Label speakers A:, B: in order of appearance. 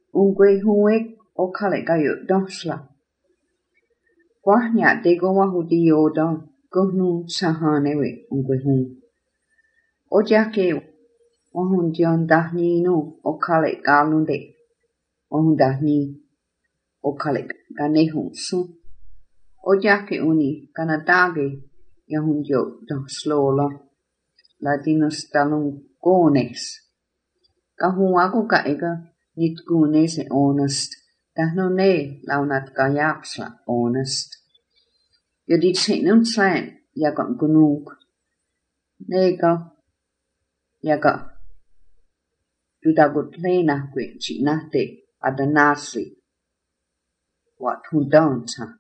A: Unque huek o kale gayo donsla. Wahnya dego wahudi yodan gohnu sahanewe unque hun. O jake wahun dion dahnino o kale galunde. Wahun dahni o kale ganehun sun. O jake uni kanadage yahun jo donslola. Latinos talun gones. Kahun aku ka ega nit gones e honest. Tahno ne launat kajaksla honest. Jo dit sinun tsain jakan gunung. Nega jaga judagut lena kwe chinate adanasi. Wat hun dansa.